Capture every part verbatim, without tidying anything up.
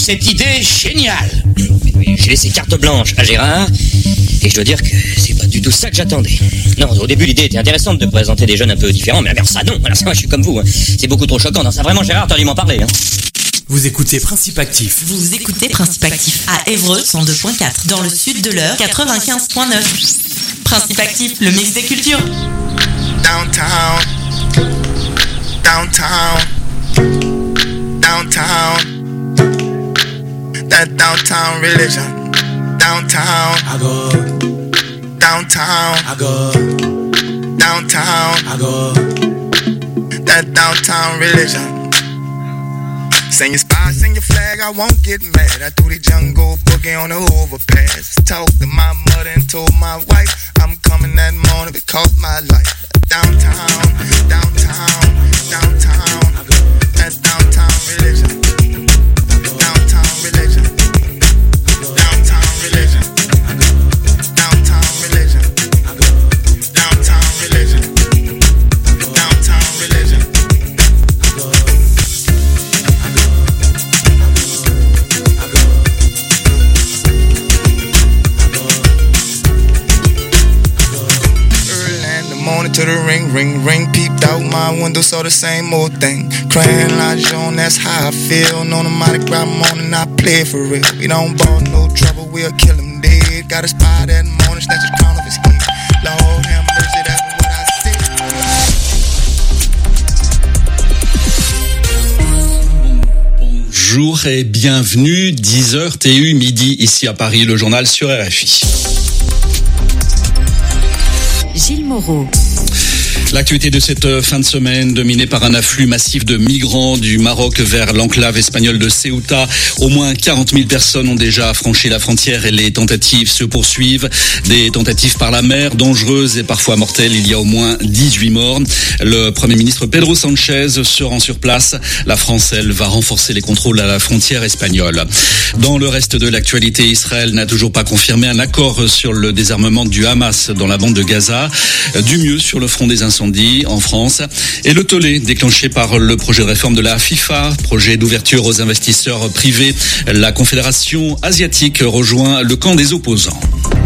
cette idée géniale. J'ai laissé carte blanche à Gérard, et je dois dire que c'est pas du tout ça que j'attendais. Non, au début, l'idée était intéressante de présenter des jeunes un peu différents, mais alors ça, non. Alors ça, moi, je suis comme vous. Hein. C'est beaucoup trop choquant. Non, ça, vraiment, Gérard, t'as dû m'en parler. Hein. Vous écoutez Principe Actif. Vous écoutez Principe Actif à Évreux cent deux virgule quatre, dans le sud de l'Eure quatre-vingt-quinze virgule neuf. Principe Actif, le mix des cultures. Downtown, downtown, downtown, that downtown religion, downtown, I go, downtown, I go, downtown, I go, that downtown religion. Sing your spy, sing your flag, I won't get mad. I do the jungle boogie on the overpass. Talk to my mother and told my wife I'm coming that morning because my life. Downtown, downtown, downtown, that downtown religion. Downtown religion. Downtown religion. Downtown religion. Downtown religion. Downtown religion. Morning to the ring, ring, ring. Peeped out my window, saw the same old thing. Crying like Jean, that's how I feel. No, the Mardi Gras morning, I play for real. We don't ball no trouble, we'll kill him dead. Got a spy that morning, snatch his crown off his head. Lord have mercy, that's what I said. Bonjour et bienvenue, dix heures T U midi, ici à Paris, le journal sur R F I. Gilles Moreau. L'actualité de cette fin de semaine dominée par un afflux massif de migrants du Maroc vers l'enclave espagnole de Ceuta. Au moins quarante mille personnes ont déjà franchi la frontière et les tentatives se poursuivent. Des tentatives par la mer, dangereuses et parfois mortelles. Il y a au moins dix-huit morts. Le Premier ministre Pedro Sanchez se rend sur place. La France, elle, va renforcer les contrôles à la frontière espagnole. Dans le reste de l'actualité, Israël n'a toujours pas confirmé un accord sur le désarmement du Hamas dans la bande de Gaza. Du mieux sur le front des incendies en France, et le tollé déclenché par le projet de réforme de la FIFA, projet d'ouverture aux investisseurs privés. La Confédération asiatique rejoint le camp des opposants.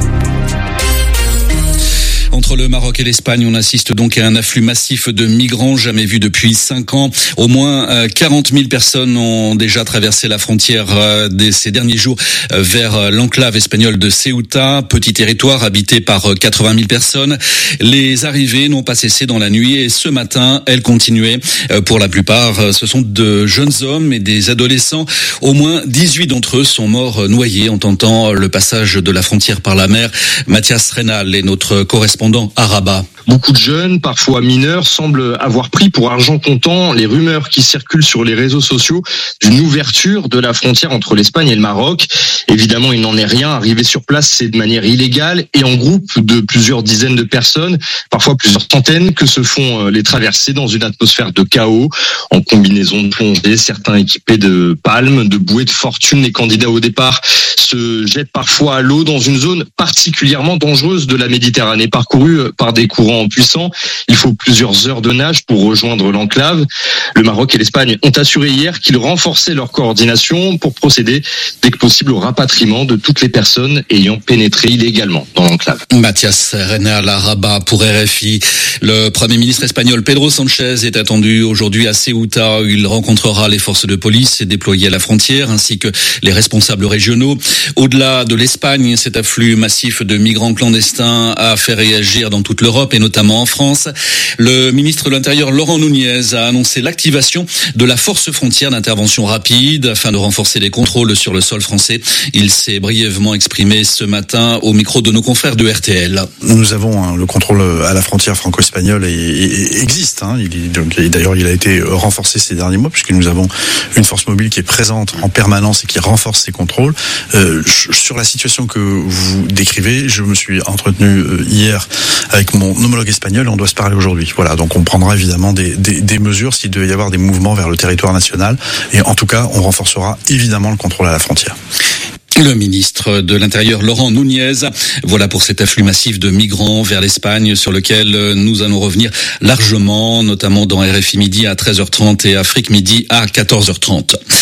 Entre le Maroc et l'Espagne, on assiste donc à un afflux massif de migrants jamais vu depuis cinq ans. Au moins quarante mille personnes ont déjà traversé la frontière ces derniers jours vers l'enclave espagnole de Ceuta, petit territoire habité par quatre-vingt mille personnes. Les arrivées n'ont pas cessé dans la nuit et ce matin, elles continuaient. Pour la plupart, ce sont de jeunes hommes et des adolescents. Au moins dix-huit d'entre eux sont morts noyés en tentant le passage de la frontière par la mer. Mathias Reynal est notre correspondant à Rabat. Beaucoup de jeunes, parfois mineurs, semblent avoir pris pour argent comptant les rumeurs qui circulent sur les réseaux sociaux d'une ouverture de la frontière entre l'Espagne et le Maroc. Évidemment, il n'en est rien. Arriver sur place, c'est de manière illégale et en groupe de plusieurs dizaines de personnes, parfois plusieurs centaines, que se font les traversées dans une atmosphère de chaos, en combinaison de plongée, certains équipés de palmes, de bouées de fortune. Les candidats au départ se jettent parfois à l'eau dans une zone particulièrement dangereuse de la Méditerranée, parcourue par des courants puissants. Il faut plusieurs heures de nage pour rejoindre l'enclave. Le Maroc et l'Espagne ont assuré hier qu'ils renforçaient leur coordination pour procéder dès que possible au rapatriement de toutes les personnes ayant pénétré illégalement dans l'enclave. Mathias Reynal à Rabat pour R F I. Le Premier ministre espagnol Pedro Sanchez est attendu aujourd'hui à Ceuta où il rencontrera les forces de police déployées à la frontière ainsi que les responsables régionaux. Au-delà de l'Espagne, cet afflux massif de migrants clandestins a fait réagir dans toute l'Europe et notamment en France. Le ministre de l'Intérieur Laurent Nunez a annoncé l'activation de la force frontière d'intervention rapide afin de renforcer les contrôles sur le sol français. Il s'est brièvement exprimé ce matin au micro de nos confrères de R T L. Nous avons hein, le contrôle à la frontière franco-espagnole et, et, et existe. Hein, il est, donc, et d'ailleurs, il a été renforcé ces derniers mois puisque nous avons une force mobile qui est présente en permanence et qui renforce ces contrôles. Euh, sur la situation que vous décrivez, je me suis entretenu euh, hier avec mon homologue espagnol. On doit se parler aujourd'hui. Voilà, donc on prendra évidemment des, des, des mesures s'il devait y avoir des mouvements vers le territoire national. Et en tout cas, on renforcera évidemment le contrôle à la frontière. Le ministre de l'Intérieur Laurent Nunez. Voilà pour cet afflux massif de migrants vers l'Espagne sur lequel nous allons revenir largement, notamment dans R F I Midi à treize heures trente et Afrique Midi à quatorze heures trente.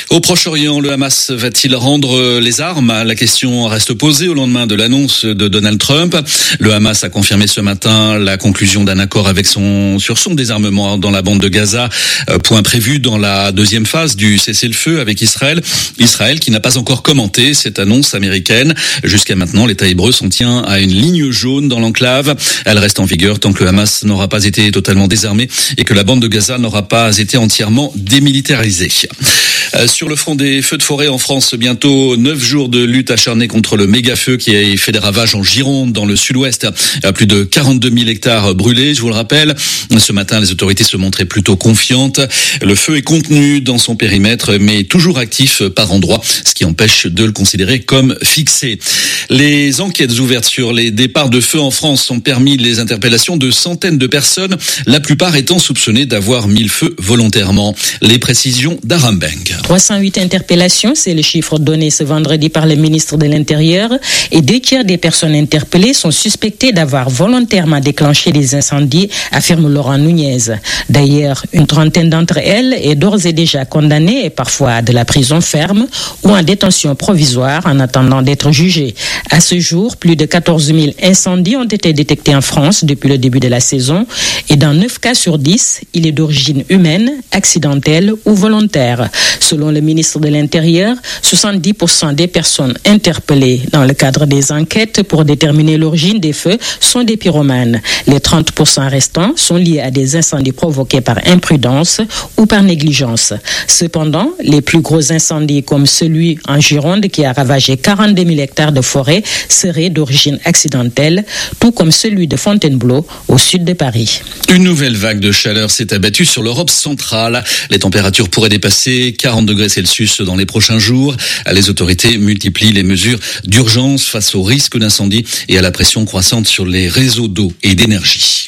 Au Proche-Orient, le Hamas va-t-il rendre les armes ? La question reste posée au lendemain de l'annonce de Donald Trump. Le Hamas a confirmé ce matin la conclusion d'un accord avec son, sur son désarmement dans la bande de Gaza, point prévu dans la deuxième phase du cessez-le-feu avec Israël. Israël qui n'a pas encore commenté cette annonce américaine. Jusqu'à maintenant, l'État hébreu s'en tient à une ligne jaune dans l'enclave. Elle reste en vigueur tant que le Hamas n'aura pas été totalement désarmé et que la bande de Gaza n'aura pas été entièrement démilitarisée. Euh, sur le front des feux de forêt en France, bientôt neuf jours de lutte acharnée contre le méga-feu qui a fait des ravages en Gironde, dans le sud-ouest. À plus de quarante-deux mille hectares brûlés, je vous le rappelle. Ce matin, les autorités se montraient plutôt confiantes. Le feu est contenu dans son périmètre, mais toujours actif par endroits, ce qui empêche de le considérer comme fixé. Les enquêtes ouvertes sur les départs de feu en France ont permis les interpellations de centaines de personnes, la plupart étant soupçonnées d'avoir mis le feu volontairement. Les précisions d'Arambeng. trois cent huit interpellations, c'est le chiffre donné ce vendredi par le ministre de l'Intérieur, et deux tiers des personnes interpellées sont suspectées d'avoir volontairement déclenché des incendies, affirme Laurent Nunez. D'ailleurs, une trentaine d'entre elles est d'ores et déjà condamnée et parfois à de la prison ferme ou en détention provisoire en attendant d'être jugée. À ce jour, plus de quatorze mille incendies ont été détectés en France depuis le début de la saison et dans neuf cas sur dix, il est d'origine humaine, accidentelle ou volontaire. Selon le ministre de l'Intérieur, soixante-dix pour cent des personnes interpellées dans le cadre des enquêtes pour déterminer l'origine des feux sont des pyromanes. Les trente pour cent restants sont liés à des incendies provoqués par imprudence ou par négligence. Cependant, les plus gros incendies comme celui en Gironde qui a ravagé quarante-deux mille hectares de forêt seraient d'origine accidentelle, tout comme celui de Fontainebleau au sud de Paris. Une nouvelle vague de chaleur s'est abattue sur l'Europe centrale. Les températures pourraient dépasser quarante degrés Celsius dans les prochains jours. Les autorités multiplient les mesures d'urgence face au risque d'incendie et à la pression croissante sur les réseaux d'eau et d'énergie.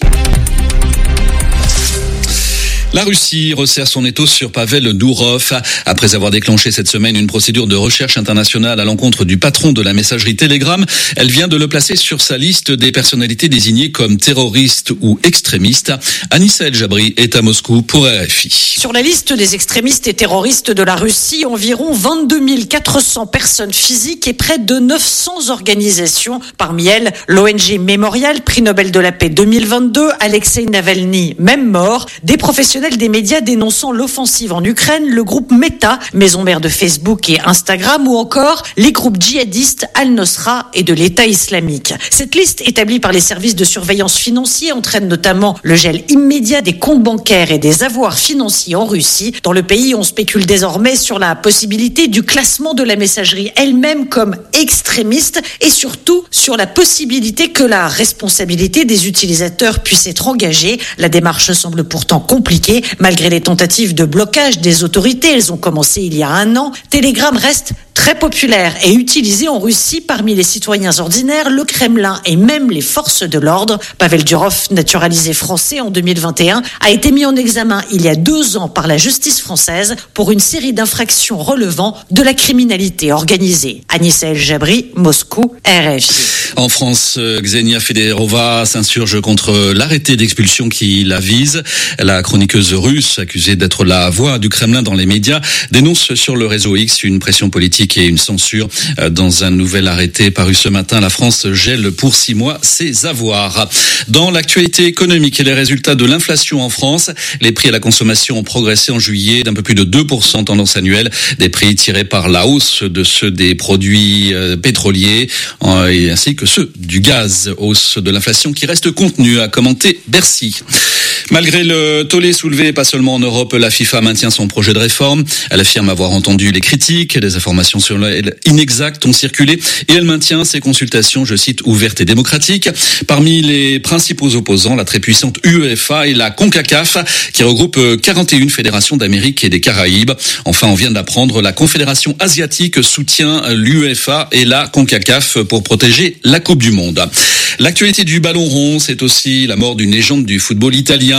La Russie resserre son étau sur Pavel Dourov. Après avoir déclenché cette semaine une procédure de recherche internationale à l'encontre du patron de la messagerie Telegram, elle vient de le placer sur sa liste des personnalités désignées comme terroristes ou extrémistes. Anissa El Jabri est à Moscou pour R F I. Sur la liste des extrémistes et terroristes de la Russie, environ vingt-deux mille quatre cents personnes physiques et près de neuf cents organisations. Parmi elles, l'O N G Mémorial, prix Nobel de la paix deux mille vingt-deux, Alexei Navalny, même mort, des professionnels des médias dénonçant l'offensive en Ukraine, le groupe Meta, maison mère de Facebook et Instagram, ou encore les groupes djihadistes Al-Nosra et de l'État islamique. Cette liste établie par les services de surveillance financiers entraîne notamment le gel immédiat des comptes bancaires et des avoirs financiers en Russie. Dans le pays, on spécule désormais sur la possibilité du classement de la messagerie elle-même comme extrémiste et surtout sur la possibilité que la responsabilité des utilisateurs puisse être engagée. La démarche semble pourtant compliquée. Malgré les tentatives de blocage des autorités, elles ont commencé il y a un an, Telegram reste très populaire et utilisé en Russie parmi les citoyens ordinaires, le Kremlin et même les forces de l'ordre. Pavel Durov, naturalisé français en deux mille vingt et un, a été mis en examen il y a deux ans par la justice française pour une série d'infractions relevant de la criminalité organisée. Anissa El Jabri, Moscou, R F I. En France, Ksenia Federova s'insurge contre l'arrêté d'expulsion qui la vise. La chroniqueuse russe, accusée d'être la voix du Kremlin dans les médias, dénonce sur le réseau X une pression politique et une censure. Dans un nouvel arrêté paru ce matin, la France gèle pour six mois ses avoirs. Dans l'actualité économique et les résultats de l'inflation en France, les prix à la consommation ont progressé en juillet d'un peu plus de deux pour cent tendance annuelle. Des prix tirés par la hausse de ceux des produits pétroliers ainsi que ceux du gaz. Hausse de l'inflation qui reste contenue, a commenté Bercy. Malgré le tollé soulevé, pas seulement en Europe, la FIFA maintient son projet de réforme. Elle affirme avoir entendu les critiques, des informations sur elle inexactes ont circulé et elle maintient ses consultations, je cite, ouvertes et démocratiques. Parmi les principaux opposants, la très puissante UEFA et la CONCACAF qui regroupe quarante et une fédérations d'Amérique et des Caraïbes. Enfin, on vient d'apprendre, la Confédération asiatique soutient l'UEFA et la CONCACAF pour protéger la Coupe du Monde. L'actualité du ballon rond, c'est aussi la mort d'une légende du football italien.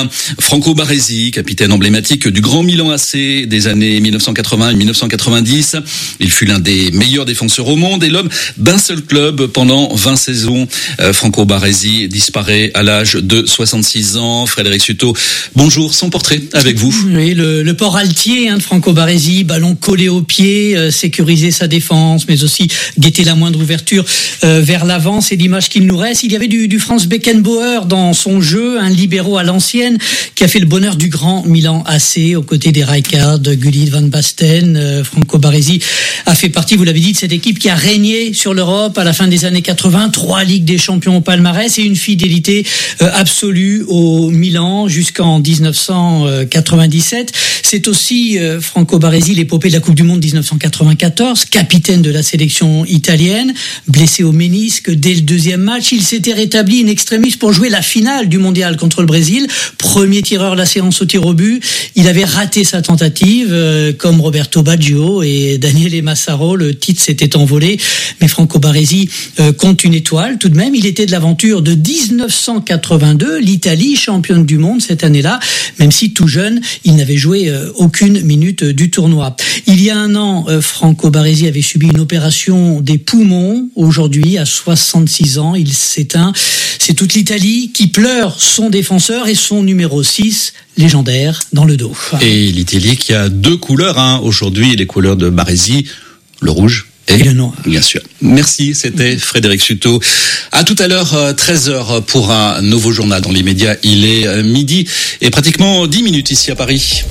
un Franco Baresi, capitaine emblématique du Grand Milan A C des années mille neuf cent quatre-vingts et mille neuf cent quatre-vingt-dix. Il fut l'un des meilleurs défenseurs au monde et l'homme d'un seul club pendant vingt saisons. Euh, Franco Baresi disparaît à l'âge de soixante-six ans. Frédéric Suto, bonjour, son portrait avec vous. Oui, le, le port altier hein, de Franco Baresi, ballon collé au pied, euh, sécuriser sa défense, mais aussi guetter la moindre ouverture euh, vers l'avant, c'est l'image qu'il nous reste. Il y avait du, du Franz Beckenbauer dans son jeu, un libéro à l'ancienne qui a fait le bonheur du Grand Milan A C aux côtés des Rijkaard, Gullit, Van Basten. Euh, Franco Baresi a fait partie, vous l'avez dit, de cette équipe qui a régné sur l'Europe à la fin des années quatre-vingts, trois Ligues des Champions au palmarès et une fidélité euh, absolue au Milan jusqu'en dix-neuf cent quatre-vingt-dix-sept. C'est aussi euh, Franco Baresi, l'épopée de la Coupe du Monde dix-neuf cent quatre-vingt-quatorze, capitaine de la sélection italienne, blessé au ménisque dès le deuxième match. Il s'était rétabli in extremis pour jouer la finale du mondial contre le Brésil. Premier tireur de la séance au tir au but. Il avait raté sa tentative, euh, comme Roberto Baggio et Daniele Massaro. Le titre s'était envolé. Mais Franco Baresi euh, compte une étoile tout de même. Il était de l'aventure de dix-neuf cent quatre-vingt-deux, l'Italie championne du monde cette année-là, même si tout jeune, il n'avait joué euh, aucune minute du tournoi. Il y a un an, euh, Franco Baresi avait subi une opération des poumons. Aujourd'hui, à soixante-six ans, il s'éteint. C'est toute l'Italie qui pleure son défenseur et son numéro six, légendaire, dans le dos. Et l'Italie qui a deux couleurs, hein. Aujourd'hui, les couleurs de Baresi, le rouge et, et le noir. Bien sûr. Merci, c'était Frédéric Suto. À tout à l'heure, treize heures pour un nouveau journal. Dans les médias, il est midi et pratiquement dix minutes ici à Paris.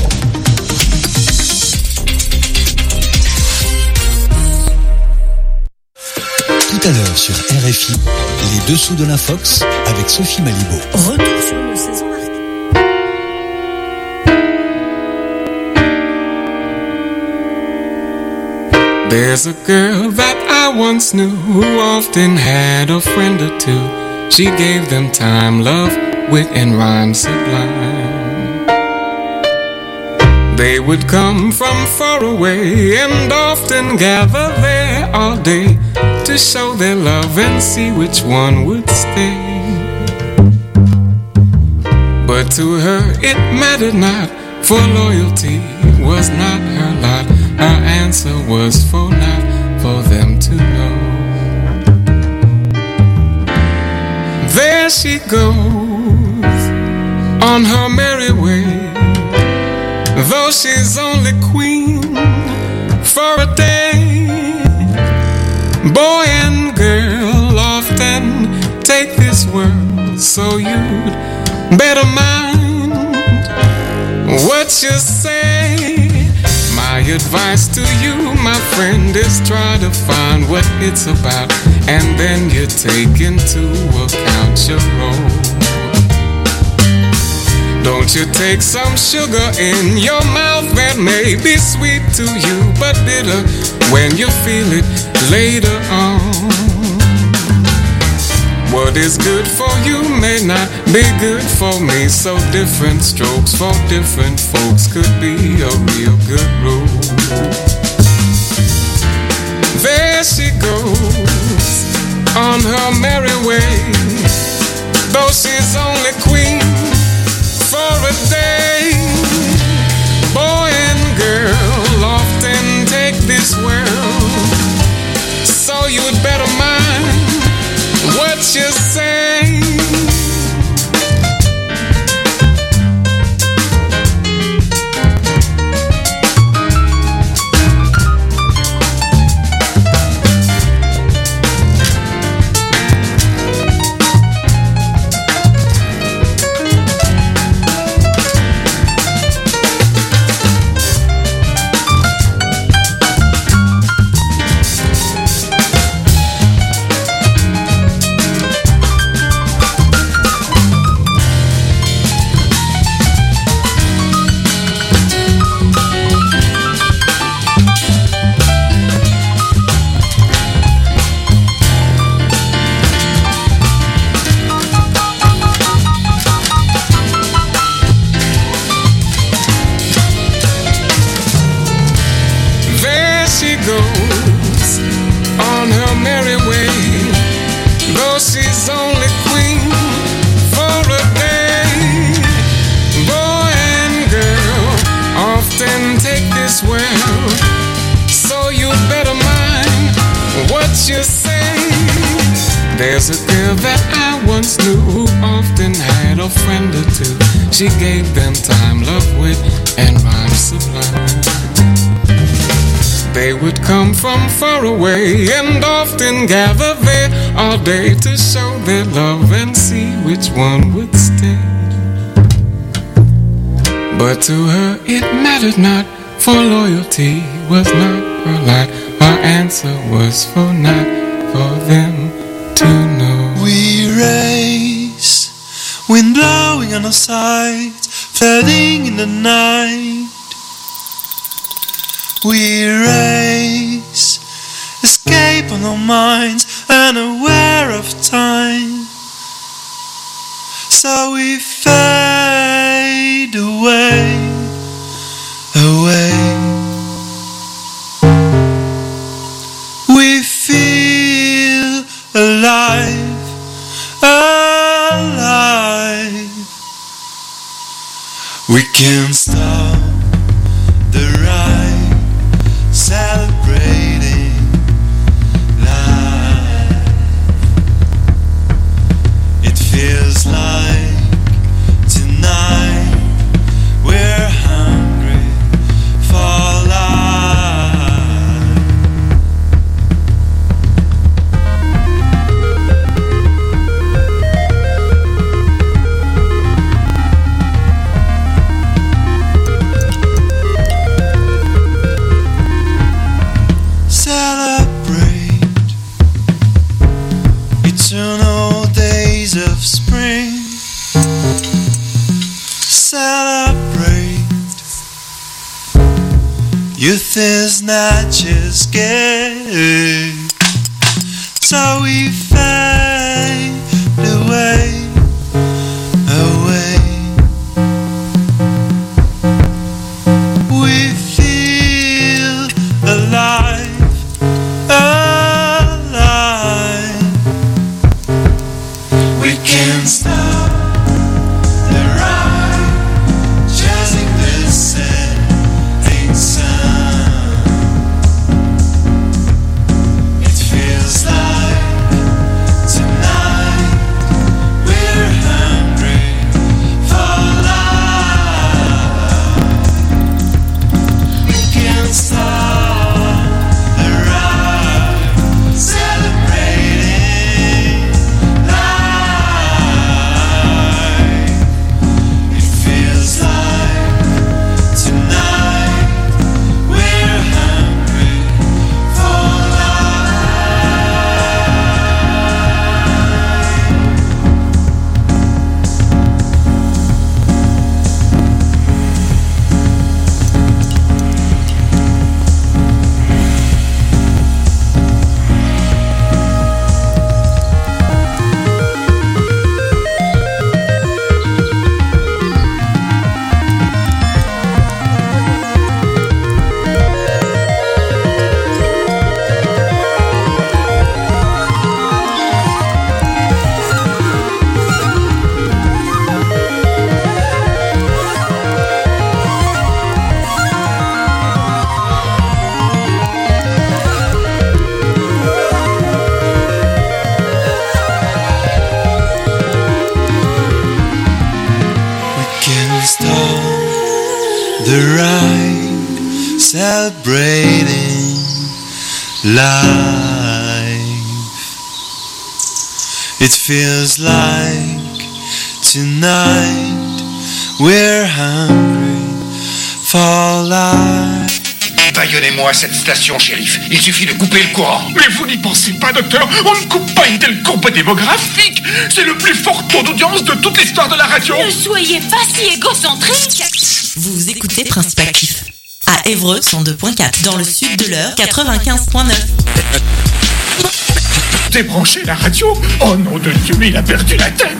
Tout à l'heure sur R F I, les dessous de l'Infox avec Sophie Malibaud. Retour sur une saison marquée. There's a girl that I once knew who often had a friend or two. She gave them time, love, wit, and rhyme sublime. They would come from far away and often gather there all day to show their love and see which one would stay. But to her it mattered not, for loyalty was not her lot. Her answer was for not for them to know. There she goes on her merry way, though she's only queen for a day. Boy and girl often take this world, so you'd better mind what you say. My advice to you, my friend, is try to find what it's about, and then you take into account your role. Don't you take some sugar in your mouth that may be sweet to you, but bitter when you feel it later on. What is good for you may not be good for me, so different strokes for different folks could be a real good rule. There she goes on her merry way, though she's only queen for a day. Boy and girl often take this world, so you'd better mind what you say. swell. So you better mind what you say. There's a girl that I once knew who often had a friend or two. She gave them time, love, wit, and rhyme sublime. They would come from far away and often gather there all day to show their love and see which one would stay. But to her it mattered not, for loyalty was not her lot. Her answer was for not for them to know. We race, wind blowing on our sides, flooding in the night. We race, escape on our minds, unaware of time. So we fade away, away. We feel alive, alive. We can't stop the ride, celebrating life. It feels like tonight we're hungry for life. Celebrate eternal days of spring. Celebrate, youth is not just gay. So we fade away, away. We feel alive, alive. We can't stop the ride, chasing the setting sun. It feels like tonight we're hungry for love. We can't stop the ride, celebrating life. It feels like tonight we're hungry for we can't stop the ride, celebrating life. It feels like tonight we're hungry for life. Baillonnez-moi cette station, shérif. Il suffit de couper le courant. Mais vous n'y pensez pas, docteur. On ne coupe pas une telle courbe démographique. C'est le plus fort taux d'audience de toute l'histoire de la radio. Ne soyez pas si égocentrique. Vous écoutez Principe Actif à Évreux cent deux point quatre, dans le sud de l'Eure quatre-vingt-quinze point neuf. Débranchez la radio. Oh nom de Dieu, mais il a perdu la tête.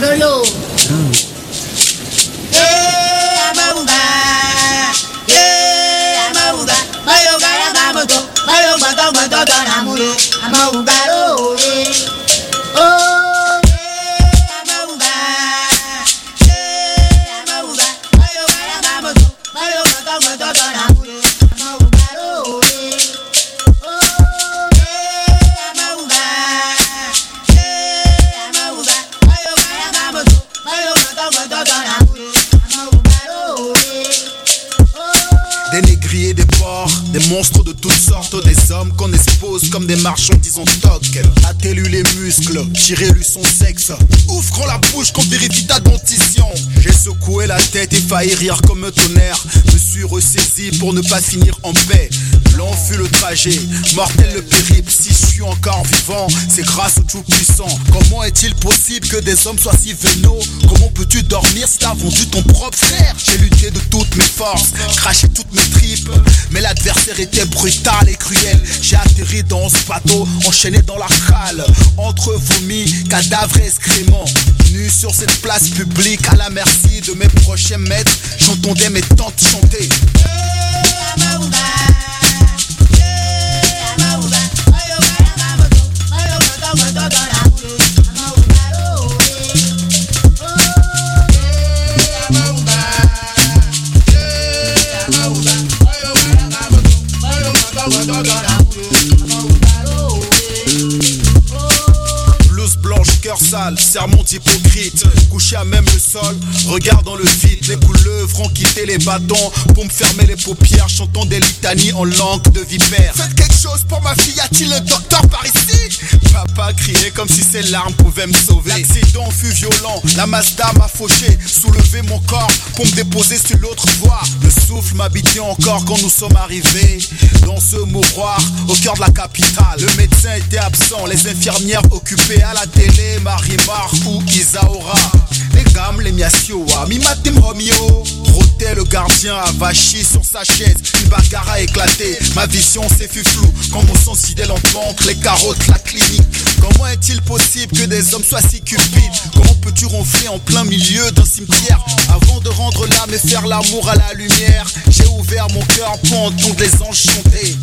Bololo. Yeah, Amauba. Yeah, Amauba. Mayo gara gamoto. Mayo bato bato tonamulo. Amauba oh. Oh. Des négriers, des porcs, des monstres de toutes sortes, des hommes qu'on expose comme des marchandises en toc. Attez-lui les muscles, tirez-lui son sexe, ouvrons la bouche qu'on vérifie ta dentition. J'ai secoué la tête et failli rire comme un tonnerre. Me suis ressaisi pour ne pas finir en paix. Long fut le trajet, mortel le périple. Si je suis encore vivant, c'est grâce au Tout-Puissant. Comment est-il possible que des hommes soient si vénaux? Comment peux-tu dormir si t'as vendu ton propre frère? J'ai lutté de toutes mes forces, craché toutes mes tripes, mais l'adversaire était brutal et cruel. J'ai atterri dans ce bateau, enchaîné dans la cale, entre vomis, cadavres et excréments. Nu sur cette place publique, à la merci de mes prochains maîtres, j'entendais mes tantes chanter. Blouse blanche, cœur sale, sermon hypocrite, couché à même le sol, regard dans le vide. Les couleuvres ont quitté les bâtons pour me fermer les paupières, chantant des litanies en langue de vipère. Faites quelque chose pour ma fille, y-a-t-il un docteur par ici? Papa criait comme si ses larmes pouvaient me sauver. L'accident fut violent, la Mazda m'a fauché, soulevé mon corps pour me déposer sur l'autre voie. Le souffle m'habitait encore quand nous sommes arrivés dans ce mouroir au cœur de la capitale. Le médecin était absent, les infirmières occupées à la télé, Marimar ou Isaora. Les gammes, les miasioa, mi matim Romeo. Rotait le gardien avachi sur sa chaise, une bagarre a éclaté. Ma vision s'est fut floue quand mon sang sidait lentement entre les carreaux de la clinique. Comment est-il possible que des hommes soient si cupides? Comment peux-tu ronfler en plein milieu d'un cimetière? Avant de rendre l'âme et faire l'amour à la lumière, j'ai ouvert mon cœur pour entendre les anges chanter.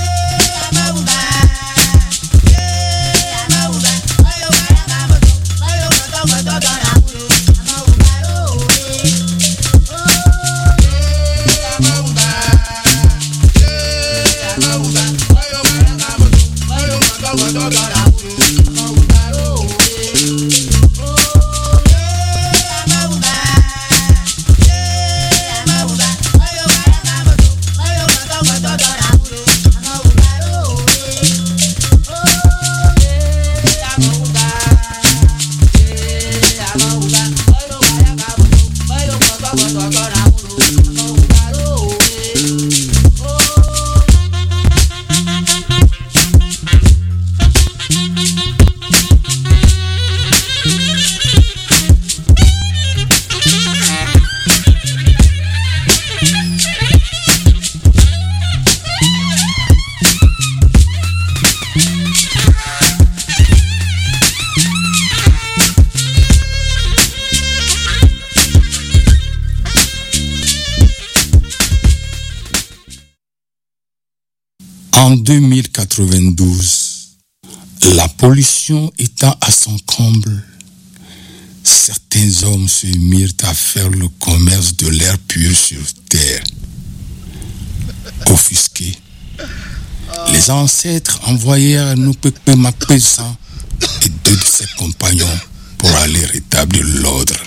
En deux mille quatre-vingt-douze, la pollution étant à son comble, certains hommes se mirent à faire le commerce de l'air pur sur terre. Offusqués, les ancêtres envoyèrent Nupekpe Mapesa et deux de ses compagnons pour aller rétablir l'ordre.